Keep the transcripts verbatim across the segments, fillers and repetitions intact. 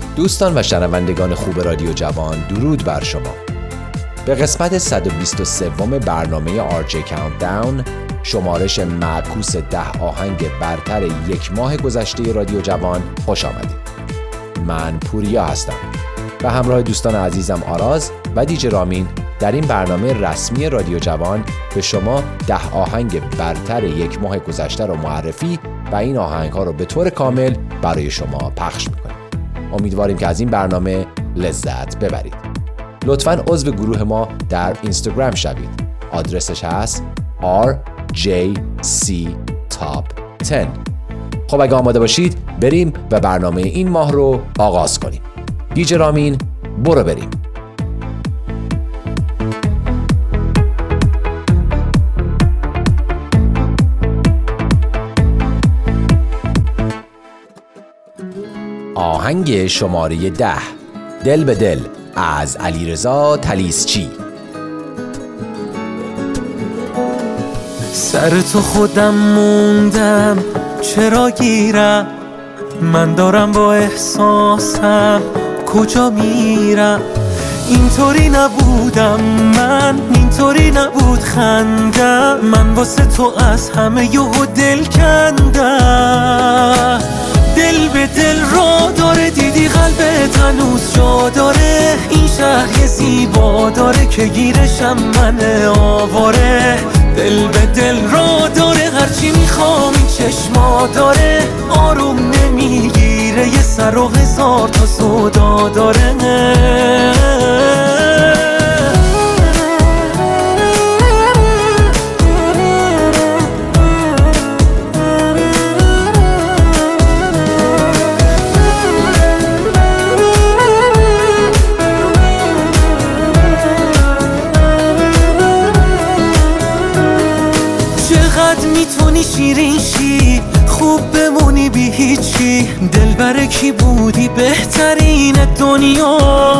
دوستان و شنوندگان خوب رادیو جوان، درود بر شما. به قسمت صد و بیست و سه برنامه آر جی کانتداون، شمارش معکوس ده آهنگ برتر یک ماه گذشته رادیو جوان، خوش آمدید. من پوریا هستم و همراه دوستان عزیزم آراز و دیجی رامین در این برنامه رسمی رادیو جوان به شما ده آهنگ برتر یک ماه گذشته رو معرفی و این آهنگ ها رو به طور کامل برای شما پخش میکنیم. امیدواریم که از این برنامه لذت ببرید. لطفاً عضو گروه ما در اینستاگرام شوید. آدرسش هست آر جی سی Top ده. خب اگه آماده باشید بریم و برنامه این ماه رو آغاز کنیم. دیجی رامین برو بریم. آهنگ شماره ده، دل به دل از علیرضا طلیسچی. سر تو خودم موندم، چرا گیرم؟ من دارم با احساسم کجا میرم؟ اینطوری نبودم من، اینطوری نبود خندم، من واسه تو از همه یهو دل کندم. دل به دل را داره، دیدی قلبت هنوز جا داره، این شهر یه زیبا داره که گیرشم من آواره. دل به دل را داره، هرچی میخوام این چشما داره، آروم نمیگیره، یه سر و هزار تا سودا داره. میتونی شیرین شی، خوب بمونی بی هیچی، دل بر کی بودی بهترین دنیا.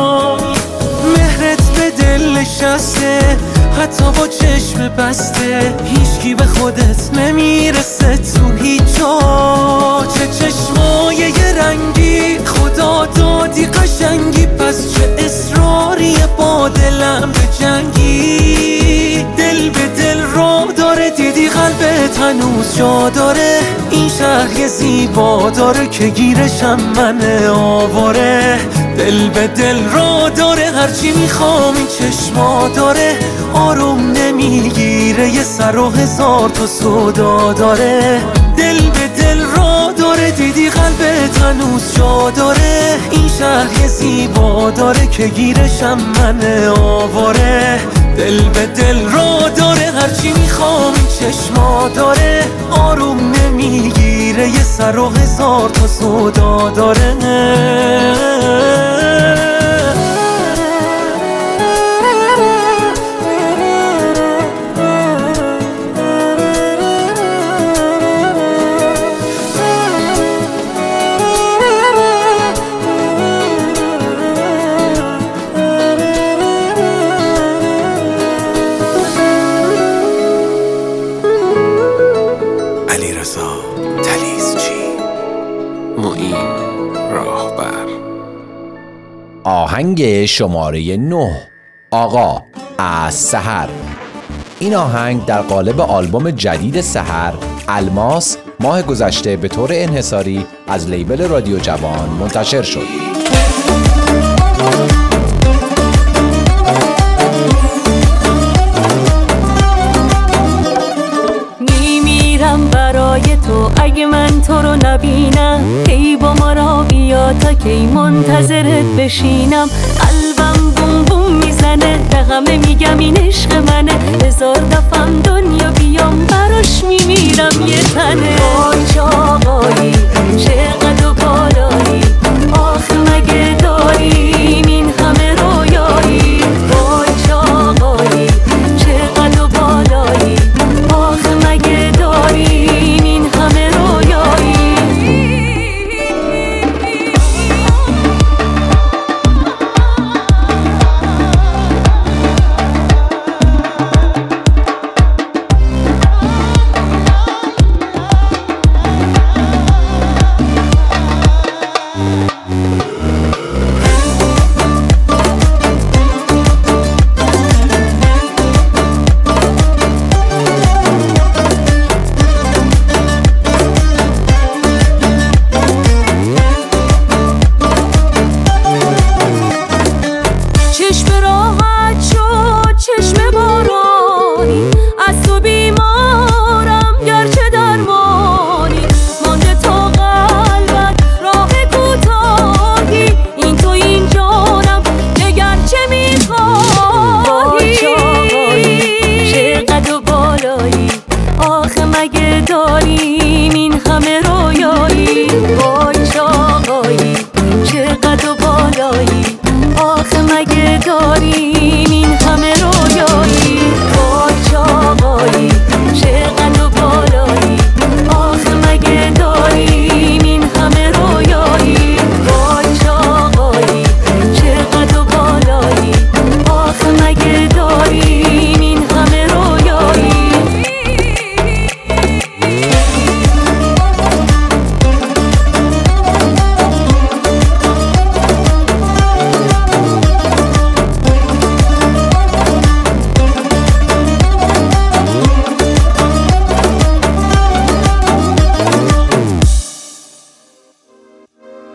مهرت به دل نشسته، حتی با چشم بسته، هیچکی به خودت نمیرسه تو هیچ جا. چه چشمای یه رنگی، خدا دادی قشنگی، پس چه اصراری با دلم به جنگی. دل به دل را داره، دیدی قلبت هنوز جا داره، این شهر یه زیبا داره که گیرشم من آواره. دل به دل را داره، هرچی میخوام این چشما داره، آروم نمیگیره، یه سر و هزار تا سودا داره. دل به دل را داره، دیدی قلبت هنوز جا داره، این شهر یه زیبا داره که گیرشم من آواره. دل به دل را داره، هرچی میخوام این چشما داره، آروم نمیگیره، یه سر و هزار تا سودا داره. آهنگ شماره نه، آقا از سحر. این آهنگ در قالب آلبوم جدید سحر، الماس، ماه گذشته به طور انحصاری از لیبل رادیو جوان منتشر شد. میمیرم برای تو، اگه من تو رو نبینم، ای با ما را بیا تا کی منتظرت بشینم. قلبم بوم بوم میزنه، به همه میگم این عشق منه، هزار دفعم دنیا بیام براش میمیرم یه تنه. وای چه آقایی، چقدر و بالایی، آخه مگه داریم این همه رویایی. وای چه آقایی، چقدر و بالایی، آخه مگه داریم این همه رویایی.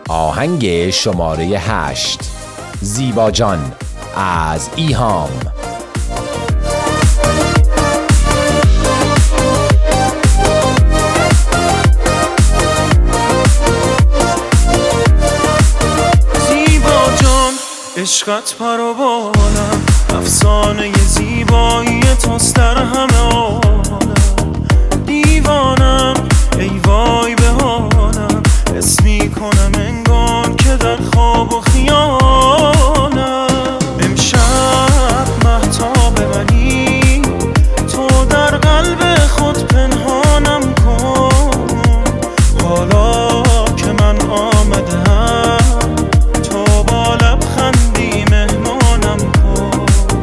آهنگ شماره هشت، زیبا جان از ایهام. عشقت پروانم، افسانه زیبایی توست در همه عالم. دیوانم ای وای به حالم، حس میکنم انگار که در خواب و خیالم. امشب مهتاب منی، تو در قلب خود پنهانم کن. حالا که من آمدم تو با لبخندی مهمانم کن.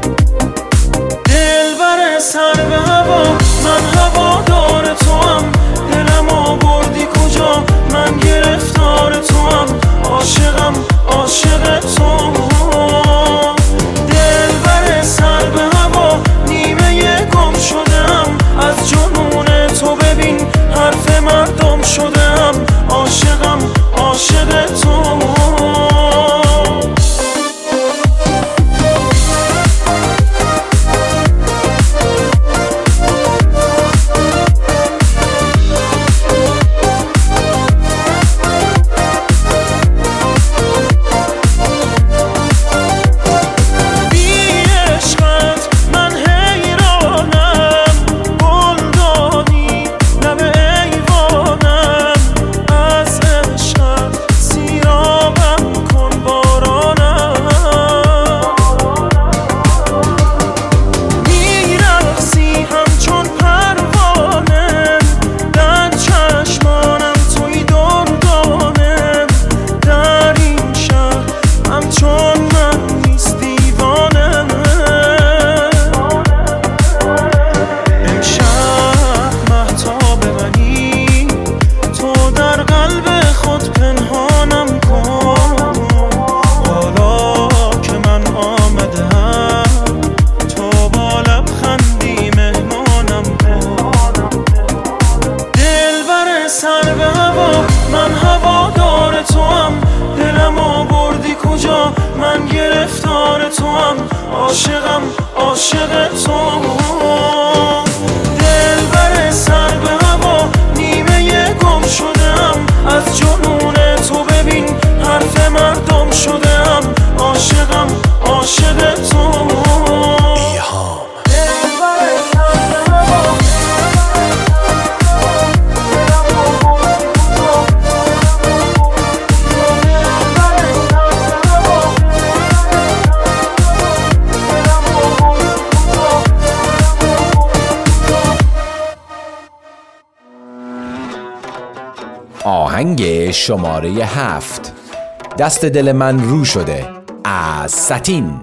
دلبر سر به هوا، من هوادار توام. دلم آوردی کجا، من گرفتار توام. عاشقم عاشق تو. دلبر سر به هوا، نیمه گم شدم از جنون تو. ببین حرف مردم شدم. عاشقم عاشق تو. عاشقم عاشق تو. دلبر سر به هوا، نیمه گم شدم از جنون تو. ببین حرف مردم شدم. عاشقم عاشق تو. ایهام. آهنگ شماره هفت، دست دل من رو شده از ساتین.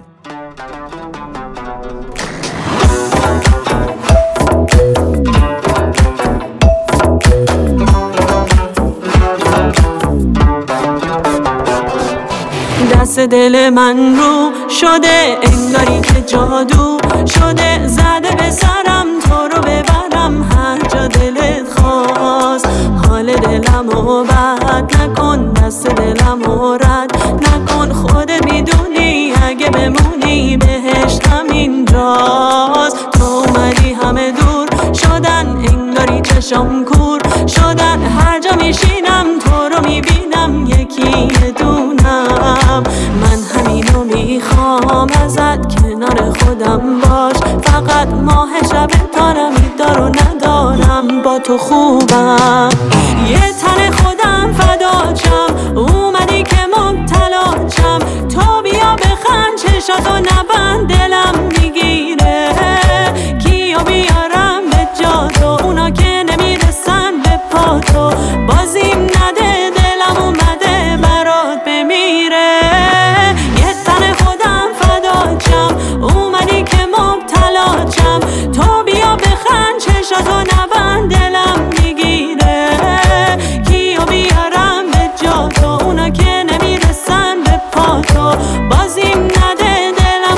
دست دل من رو شده انگاری که جادو شده. زده به سرم تو رو ببرم هر جا دلت خواست. حال دلمو بد نکن، دست دلمو رد نکن. خودت میدونی اگه بمونی بهشتم اینجاست. تو اومدی همه دور شدن انگاری چشم کور شدن. هر جا میشینم تو رو میبینم یکی دونم. من همینو میخوام ازت، کنار خودم باش. فقط ماه شب تارم دارو ندارم، با تو خوبم. یه تن خودم فداچم، اومدی که مبتلا چم. تو بیا بخند چشاتو نبند، دلم میگیره. کیو بیارم به جا تو، اونا که نمیرسن به پا تو. بازیم نده دلم اومده برات بمیره. یه تن خودم فداچم، اومدی که مبتلا چم. تو بیا بخند چشاتو نبند، دلم میگیره. کیو بیارم به جا تو، اونا که نمیرسن به پا تو. بازیم نده دلم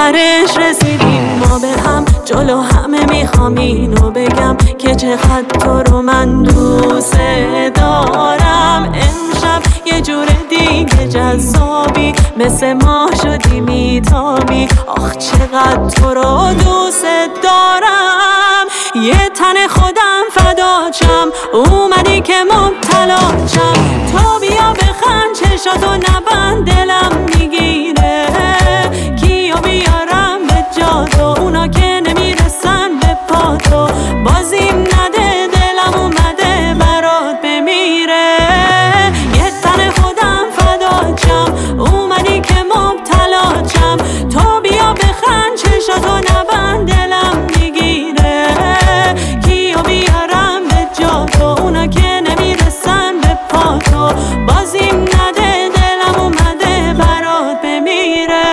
آخرش رسیدیم ما به هم، جلو همه میخوام اینو بگم که چقدر تو رو من دوست دارم. امشب یه جور دیگه جذابی، مثل ما شدی میتابی، آخ چقدر تو رو دوست دارم. یه تن خودم فداچم، اومدی که مبتلاچم، تو بیا بخند چشاتو نبند دلم میگیره، کیو بیارم به جا تو، اونا که نمیرسن به پا تو، بازیم نده دلم اومده برات بمیره. یه تن خودم فداچم، اومدی که مبتلاچم، تو بیا بخند چشاتو نبند دلم میگیره، کیو بیارم به جا تو، اونا که نمیرسن به پا تو، بازیم نده دلم اومده برات بمیره.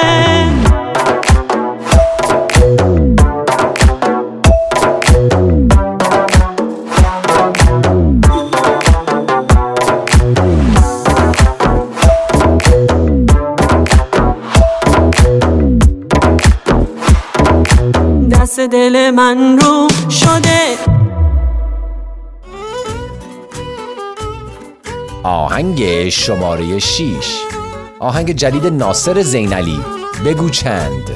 دست دل من رو شده. آهنگ شماره شیش، آهنگ جدید ناصر زینعلی، بگو چند.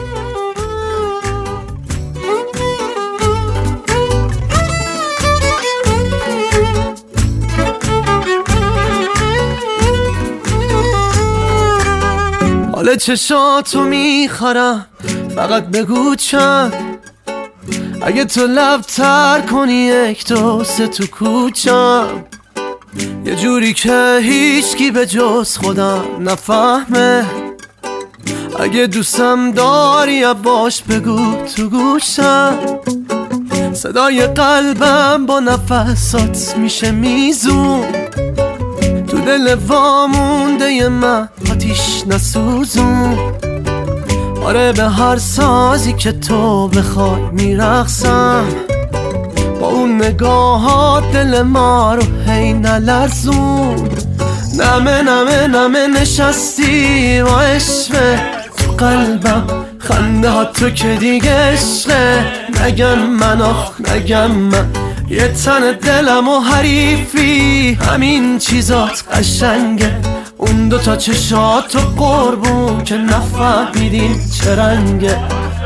حال چشاتو میخورم، فقط بگو چند. اگه تو لب تر کنی یک دو سه تو کوچم، یه جوری که هیچکی به جز خودم نفهمه. اگه دوستم داری باش بگو تو گوشم، صدای قلبم با نفسات میشه میزون، تو دل وامونده من آتیش نسوزون. آره به هر سازی که تو بخوای میرقصم، با اون نگاهات دل ما رو هی نلرزون. نمه نمه نمه نشستی و عشقه تو قلبم، خنده ها تو که دیگه عشقه. نگم من آخ نگم من، یه تن دلم و حریفی، همین چیزات قشنگه. اون دوتا چشات و قربون که نفهمیدین چه رنگه.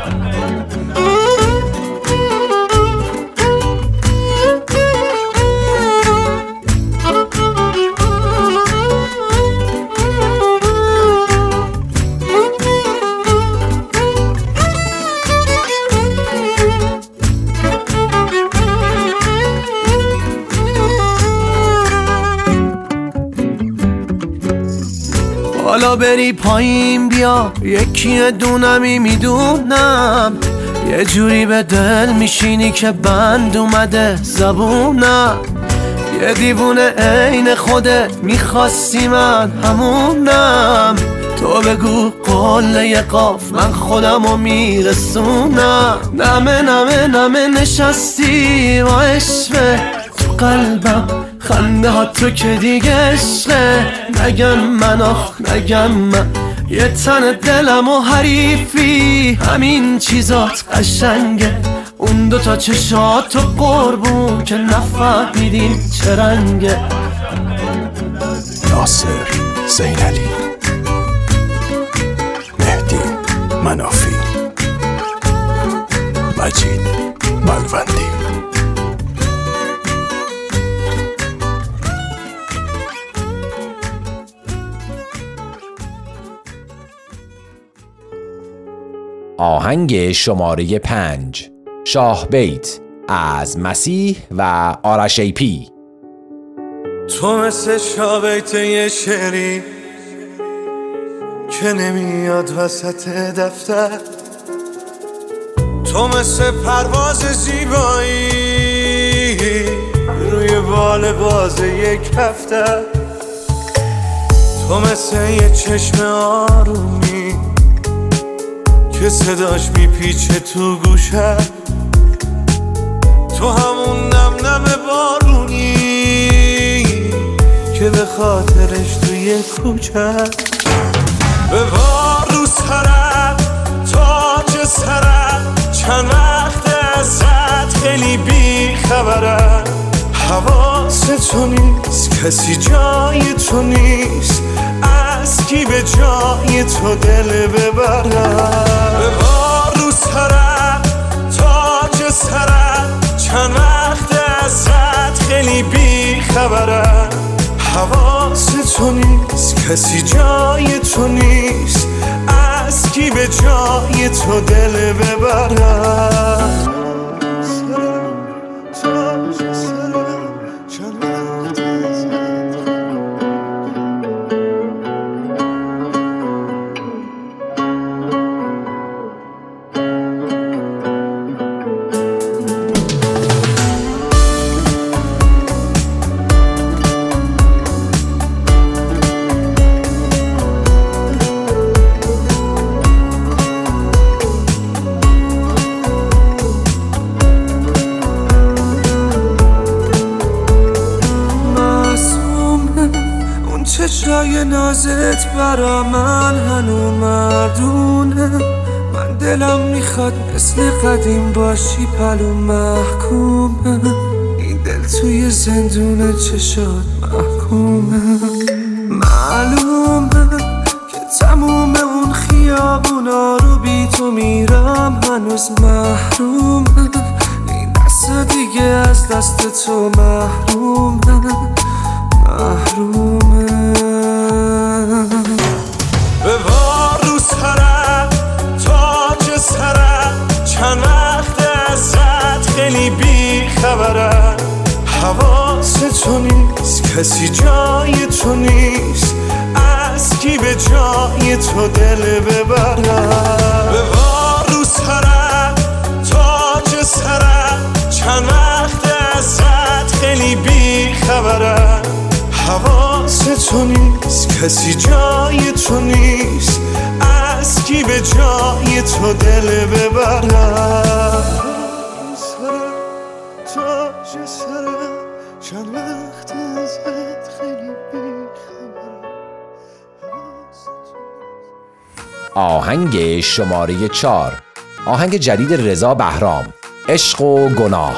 حالا بری پایین بیا، یکی دونمی میدونم، یه جوری به دل میشینی که بند اومده زبونم. یه دیوونه عین خودت میخواستی من همونم، تو بگو قله قاف من خودمو میرسونم. نمه نمه نمه نشستی و عشقه تو قلبم، خنده ها تو که دیگه عشقه. نگم من آخ نگم من، یه تن دلم و حریفی، همین چیزات قشنگه. اون دوتا چشات و قربون که نفهمیدین چه رنگه. ناصر زینعلی، مهدی منافی، مجید ملوندی. آهنگ شماره پنج، شاه بیت از مسیح و آرش ای پی. تو مثل شاه بیت یه شعری که نمیاد وسط دفتر، تو مثل پرواز زیبایی روی بال باز یک هفته، تو مثل یه چشم آرومی که صداش میپیچه تو گوشه، تو همون نم نم بارونی که به خاطرش توی کوچه. به بار رو سرم تو چند وقت ازت خیلی بی خبرم. حواست تو نیست، کسی جای تو نیست، از کی به جای تو دل ببرم. ببار رو سرم تاج سرم، چند وقت ازت خیلی بی خبرم. حواست تو نیست، کسی جای تو نیست، از کی به جای تو دل ببرم. چشای نازت برا من هنو مردونه. من دلم میخواد مثل قدیم باشی پلو محکومه. این دل توی زندون چشات محکومه. معلومه که تموم اون خیابونا رو بی تو میرم هنوز محرومه. این دست دیگه از دست تو محرومه محرومه. ببار رو سرم تاج سرم، چند وقت ازت خیلی بی خبرم. حواست تو نیست، کسی جای تو نیست، از کی به جای تو دل ببرم. ببار رو سرم تاج سرم، چند وقت ازت خیلی بی خبرم. حواست تو نیست، کسی جای تو نیست، از کی به جای تو دل ببرم. تاج سرم، چند وقت ازت خیلی بی خبرم. آهنگ شماره چار، آهنگ جدید رضا بهرام، عشق و گناه.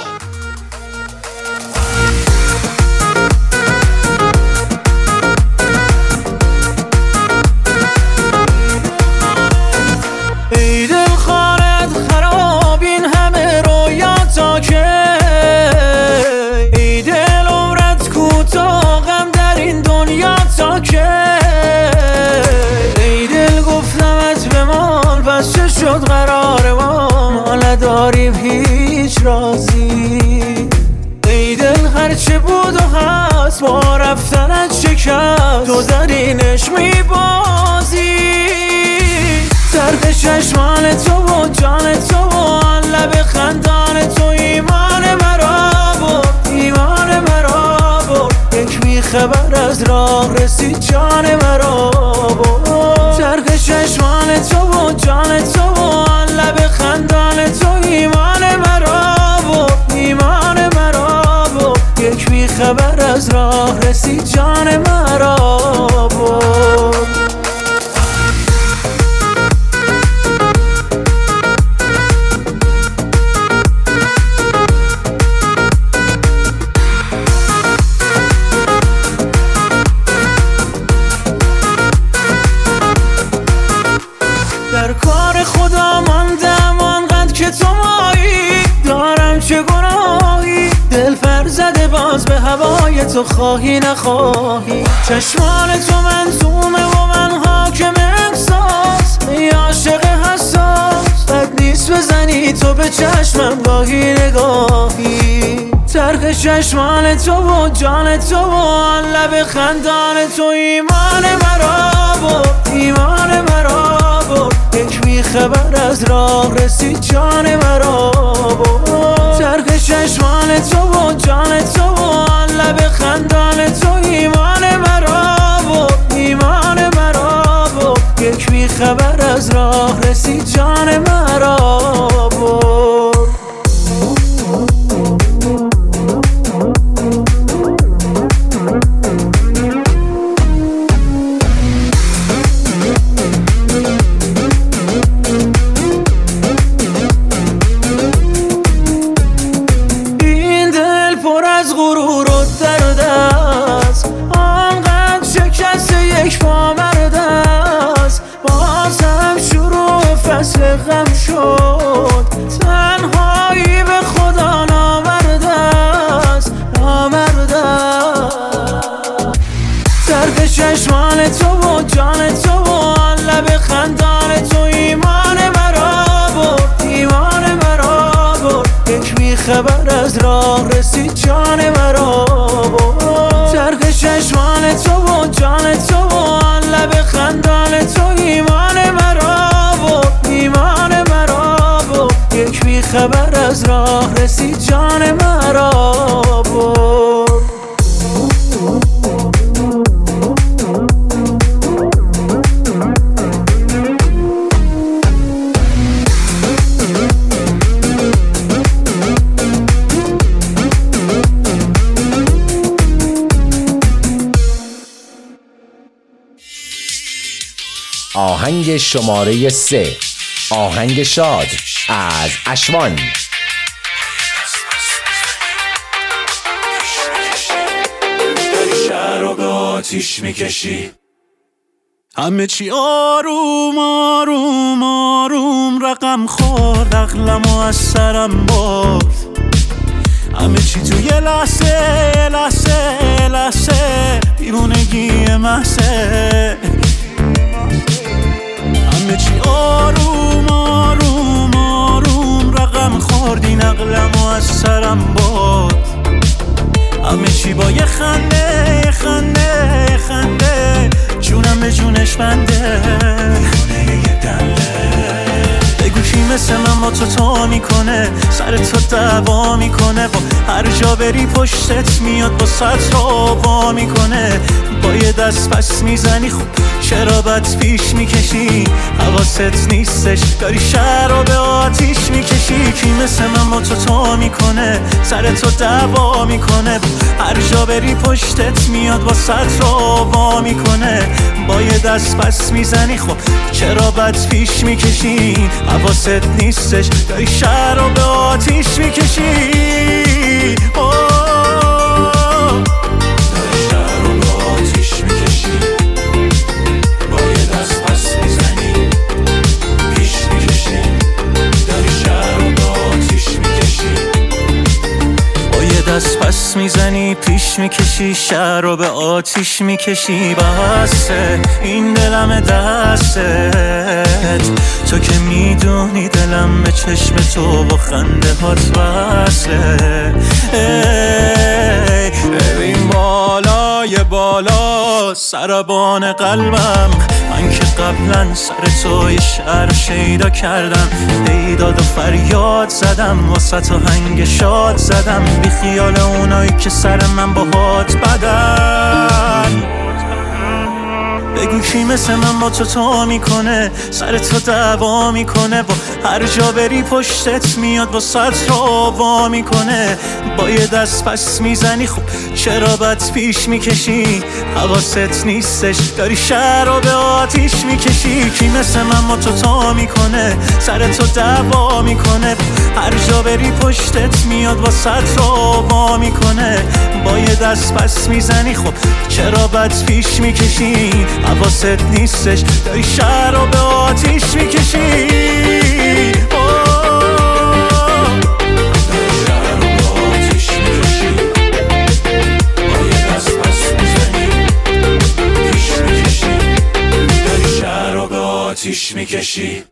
شد قرار ما ما نداریم هیچ رازی. ای دل هرچه بود و هست با رفتنت شکست، تو زرینش میبازی. طرف چشمان تو و جان تو و آن لب خندان تو ایمان مرا برد، ایمان مرا برد. یک بیخبر از راه رسید جان مرا برد. طرف چشمان تو و جان تو و آن لب خندان تو ایمان مرا برد، ایمان مرا برد. یک بیخبر از راه رسید جان مرا برد. در کار خدا ماندم آنقدر که تو مایی. دارم چه گناهی، دل پر زده باز به هوای تو، خواهی نخواهی. چشمان تو منظومه و من حاکم احساس. ای عاشق حساس، بد نیست بزنی تو به چشمم گاهی نگاهی. طرف چشمان تو و جان تو و آن لب خندان تو ایمان مرا برد، ایمان مرا برد. یک بیخبر از راه رسید جان مرا برد. طرف چشمان تو و جان تو و آن لب خندان تو ایمان مرا برد، ایمان مرا برد. یک بیخبر از راه رسید جان مرا برد. خبر از راه رسید جان مرا چرخ چشمان تو و جان تو و آن لب خندان تو ایمان مرا و ایمان مرا و یک بی خبر از راه رسید جان مرا و آهنگ شماره سه، آهنگ شاد از اشوان. داری شهر رو به آتیش میکشی، همه چی آروم آروم آروم رقم خورد، عقلمو از سرم برد، همه چی تو یه لحظه لحظه لحظه دیوونگی محضه، همه چی آروم آروم آروم رقم خورد، این عقلمو از سرم برد، همه چی با یه خنده یه خنده یه خنده جونم به جونش بنده، یه دنده بگو کی مثل من با تو تو میکنه، سر تو دعوا میکنه، با هر جا بری پشتت میاد با ست را وا میکنه، با یه دست پس میزنی خب چرا بد پیش میکشی، حواست نیستش داری شهر رو به آتیش میکشی، کی مثل من با تو تو میکنه، سر تو دعوا میکنه، با هر جا بری پشتت میاد با ست را وا میکنه، با یه دست پس میزنی خب چرا بد پیش میکشی، حواست نیستش داری شهر رو به آتیش میکشی. دست پس میزنی پیش میکشی، شهر رو به آتیش میکشی، بسته این دلم دستت، تو که میدونی دلم به چشم تو با خنده هات وصله، ببین بالای بالا سربان قلبم، من که قبلا سر تو یه شعر شیدا کردم، پیداد و فریاد زدم واسه تو هنگ شاد زدم، بی خیال اونایی که سر من با هات بدن، بگو کی مثل من با تو تو میکنه، سر تو دعوا میکنه، با هر جا بری پشتت میاد با ست را وا میکنه، با یه دست پس میزنی خب چرا بد پیش میکشی، حواست نیستش داری شهر رو به آتیش میکشی، کی مثل من با تو تو میکنه، سر تو دعوا میکنه، هر جا بری پشتت میاد با ست را وا میکنه، با یه دست پس میزنی خب چرا بد پیش میکشی، حواست نیستش داری شهر رو به آتیش میکشی. آتیش میکشی.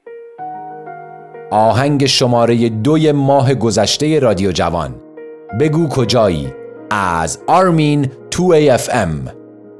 آهنگ شماره دوی ماه گذشته رادیو جوان، بگو کجایی از آرمین تو ای اف ام.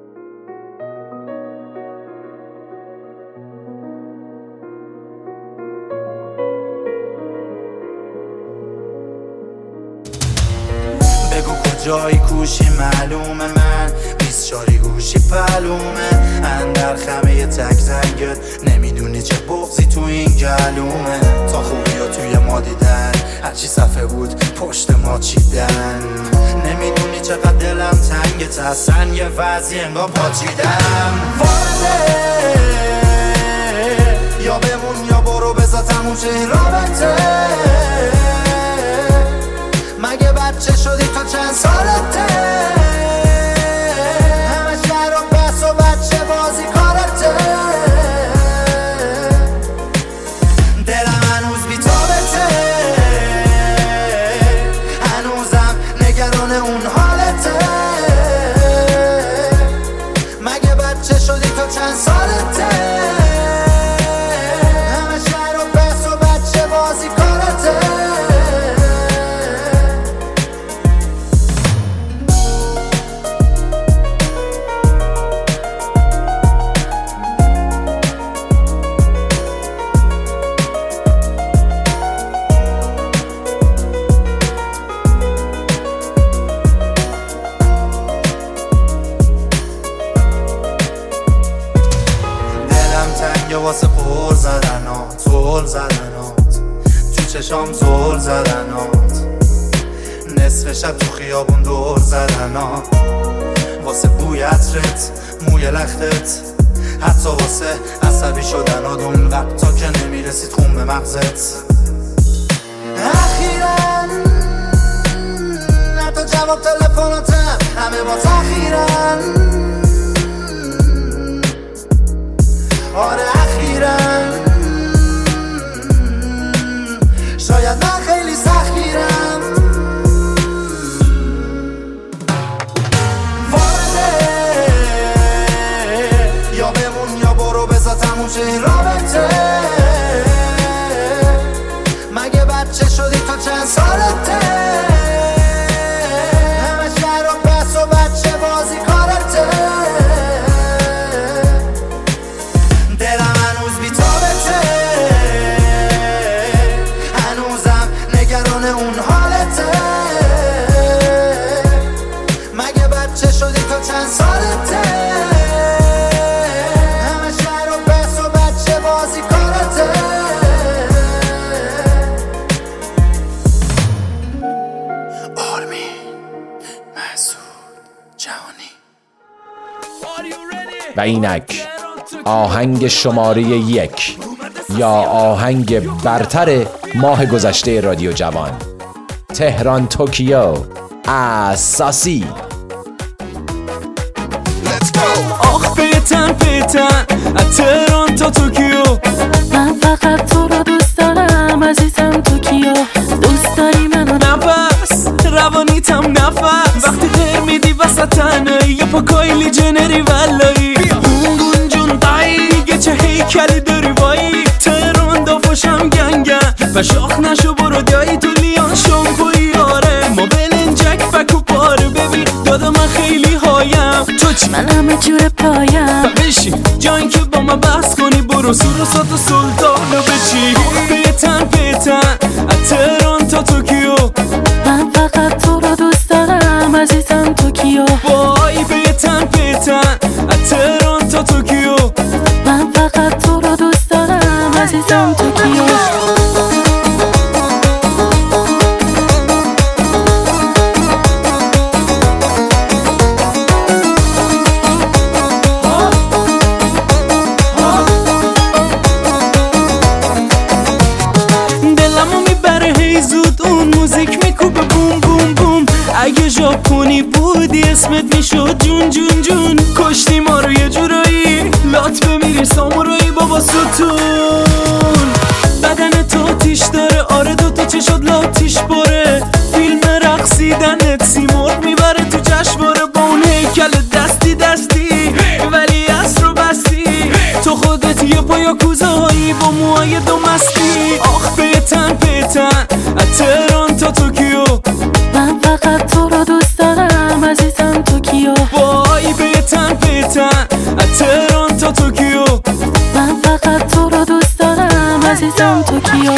بگو کجایی کوشی معلومه، من بیست شاری گوشی پلومه، اندر خمه تک زنگت نمیدونی چه بغضی تو این گلومه، تا خوبی ها توی ما دیدن هرچی صفحه بود پشت ما چیدن، نمیدونی چقدر دلم تنگت، اصلا یه وضعی انگار پاچیدم، وارده یا بمون یا برو بذار تموم شه این رابطه، مگه بچه شدی تو چند سالته، همه شهر و بس و بچه بازی کارته، دلم هنوز بی تابته، هنوزم نگران اون حالته، مگه بچه شدی تو چند سالته، همه شهر و بس و بچه بازی کارته. واسه پر زدنات، زل زدنات تو چشام، زل زدنات نصف شب تو خیابون دور زدنات، واسه بوی عطرت، موی لختت، حتی واسه عصبی شدنات اون وقتا که نمیرسید خون به مغزت. اخیراً حتی جواب تلفناتم همه با تأخیرن، آره اخیراً شاید من خیلی سختگیرم، وارده یا بمون یا برو بذار تموم شه این رابطه، مگه بچه شدی تو چند سالته، همه شهر و بس و بچه بازی کارته، دلم هنوز بی‌تابته، هنوزم نگران اون حالته، مگه بچه شدی تو چند سالته، همه شهر و بس و بچه بازی کارته. و اینک آهنگ شماره یک یا آهنگ برتر ماه گذشته رادیو جوان، تهران توکیو، اساسی. آخ پیتن پیتن از تهران تا توکیو، من فقط تو رو دوست دارم عزیزم توکیو، دوست داری منو نفس روانیتم نفس، وقتی غیر میدی وسط تنهایی یا پا کایلی جنری ولایی، گون جون دایی دیگه چه هیکلی داری وایی، تهران دافاشم گنگن و شاخ نشو برو دایی تو لیان شامپوی، آره ما بلنجک فکو پاره، ببین دادا من خیلی هایم تو چی؟ من همه جور پایم و بشین جایی که با من بحث کنی، برو سور و سات و سلطانو بچی. پیتن پیتن از تهران تا توکیو، من فقط تو رو دوست دارم عزیزم توکیو، وای پیتن پیتن از تهران تا توکیو، من فقط تو رو دوست دارم عزیزم توکیو. اگه ژاپنی بودی اسمت میشد جون جون جون، کشتی ما رو یه جورایی لات بمیری سامورایی بابا ستون، بدن تو تیش داره آره دوتا چشات لاتیش باره، فیلم رقصیدنت سیمرغ میبره تو جشنواره، با اون هیکل دستی دستی ولی اصر رو بستی، تو خودت یه پایا کوزهایی با موهای دو مستی. آخ پیتن پیتن از تهران تا توکیو، من فقط تو رو دوست دارم عزیزم توکیو، وای پیتن پیتن از تهران تا توکیو، من فقط تو رو دوست دارم عزیزم توکیو.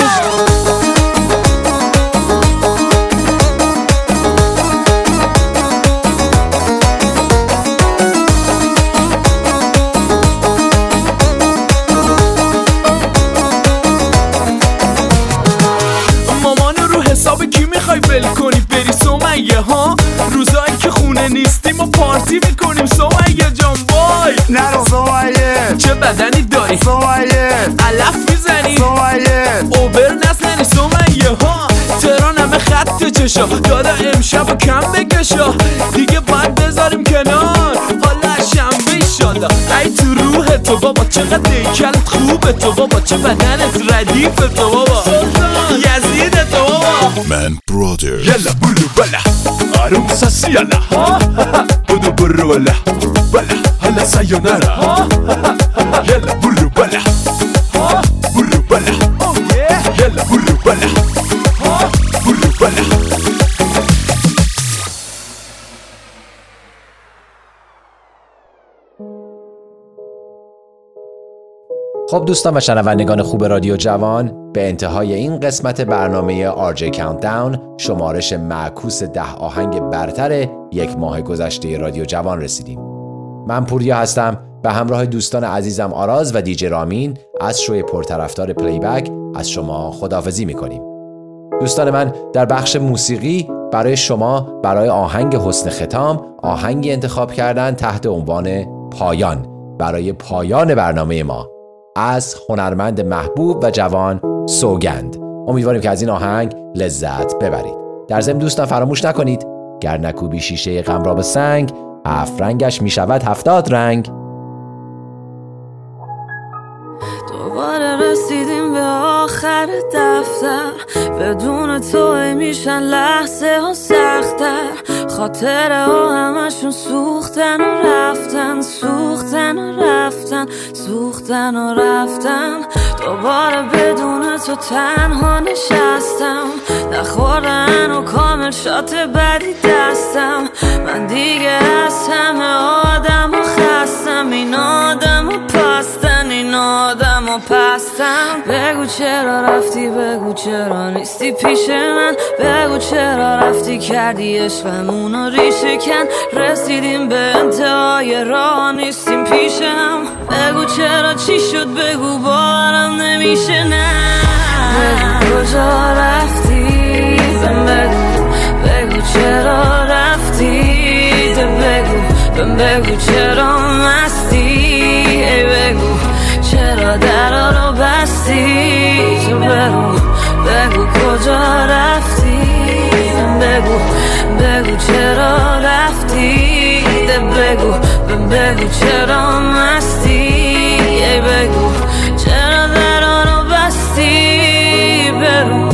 مامانو رو حساب کی میخوای ول کنی بری سمیه ها، روزایی که خونه نیستیم و پارتی میکنیم سمیه جان، وای نرو سمیه چه بدنی داری سمیه، علف میزنی سمیه اوبر نزنی سمیه ها، تهران همه خط چشا، دادا امشب و کم بکشا دیگه باید بذاریم کنار، حالا شنبه ایشالله ای تو روح تو بابا، چقدر دیکلت خوبه تو بابا، چه بدنت ردیف تو بابا، یزید تو بابا، من برادر يلا بولو بلا عروسة يلا بدو برو ولا بلا هلا سايونارا يلا بولو بلا بولو بلا يلا بولو بلا بولو بلا. خب دوستان و شنوندگان خوب رادیو جوان، به انتهای این قسمت برنامه آر جی کاونتداون، شمارش معکوس ده آهنگ برتر یک ماه گذشته رادیو جوان رسیدیم. من پوریا هستم به همراه دوستان عزیزم آراز و دیجی رامین از شوی پرطرفدار پلیبک از شما خداحافظی میکنیم. دوستان من، در بخش موسیقی برای شما برای آهنگ حسن ختام آهنگی انتخاب کردن تحت عنوان پایان برای پایان برنامه ما از هنرمند محبوب و جوان سوگند. امیدواریم که از این آهنگ لذت ببرید. در ضمن دوستان فراموش نکنید گر نکوبی شیشه غم را به سنگ، هفت رنگش می شود هفتاد رنگ. دوباره رسیدیم به آخر دفتر، بدون تو میشن لحظه ها سختر، خاطره ها همشون سوختن و رفتن، سوختن و رفتن، سوختن و رفتن. دوباره بدون تو تنها نشستم، نخوردن و کامل شات بدی دستم. من دیگه از همه آدم و خستم، این آدم و پستن، این آدم و پستم. بگو چرا رفتی، بگو چرا نیستی پیش من، بگو چرا رفتی کردی عشقمونو ریشه کن. رسیدیم به انتهای راه نیستیم پیشم، بگو چرا چی شد، بگو باورم نمیشه. نه بگو کجا رفتی، بهم بگو، بگو چرا رفتی، ده بگو، بهم بگو چرا مستی، ای بگو چرا درا رو بستی. تو برو بگو کجا رفتی، بهم بگو، بگو چرا رفتی، ده بگو، بهم بگو چرا مستی، ای بگو چرا درا رو بستی. برو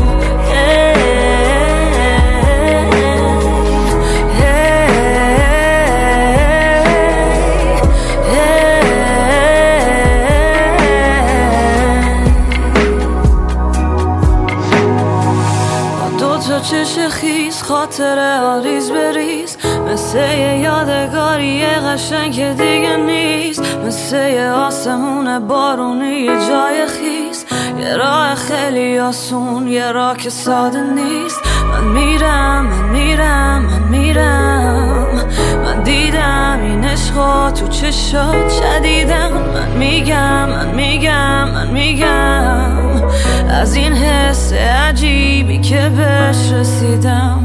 چش خیز، خاطره ها ریز بریز، مثل یه یادگاری قشنگ که دیگه نیست، مثل یه آسمون بارونی یه جای خیز، یه راه خیلی آسون، یه راه که ساده نیست. من میرم، من میرم، من میرم، من دیدم این عشقا تو چشات شدیدم. من میگم، من میگم، من میگم از این حس عجیبی که بهش رسیدم.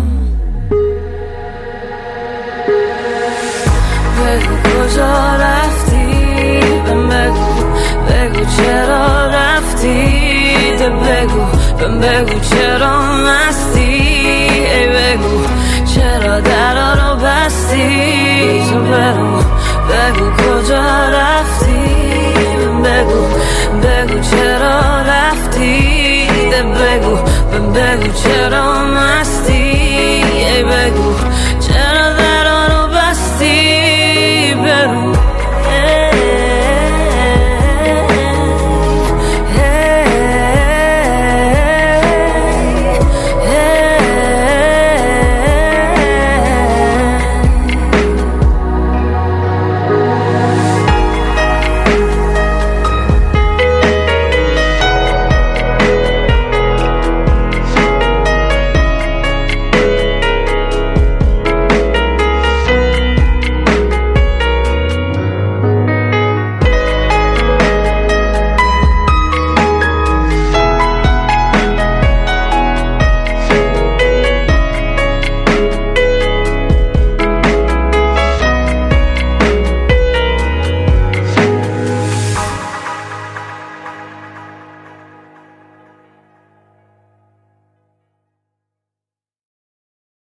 بگو کجا رفتی، بهم بگو، بگو چرا رفتی، ده بگو، بهم بگو چرا مستی، ای بگو چرا درا رو بستی. تو برو بگو کجا رفتی، بهم بگو، بگو چرا رفتی، ده بگو،